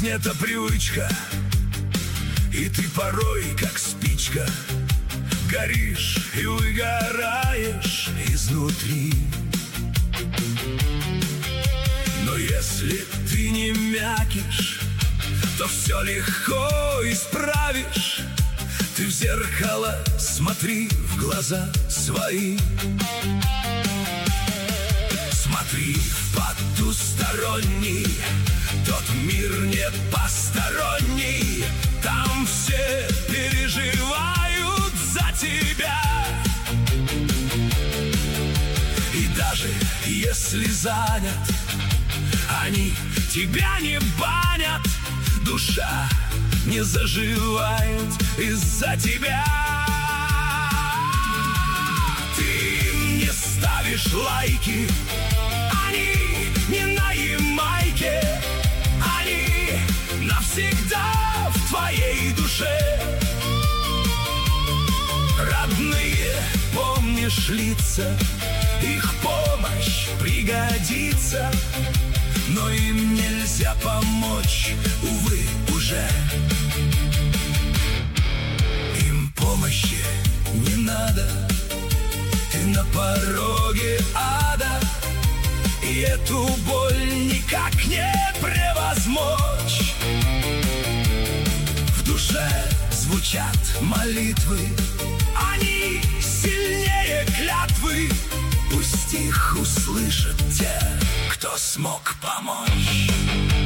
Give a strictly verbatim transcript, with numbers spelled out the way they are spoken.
Жизнь — это привычка, и ты порой, как спичка, горишь и выгораешь изнутри. Но если ты не мякиш, то все легко исправишь. Ты в зеркало смотри, в глаза свои. Смотри в потусторонний, тот мир не посторонний. Там все переживают за тебя. И даже если занят, они тебя не банят. Душа не заживает из-за тебя. Ты не ставишь лайки, они не на Ямайке. Они навсегда в твоей душе. Родные, помнишь лица, их помощь пригодится. Но им нельзя помочь, увы, уже. Им помощи не надо, ты на пороге ада, и эту боль никак не превозмочь. В душе звучат молитвы, они сильнее клятвы. Пусть их услышат те, кто смог помочь.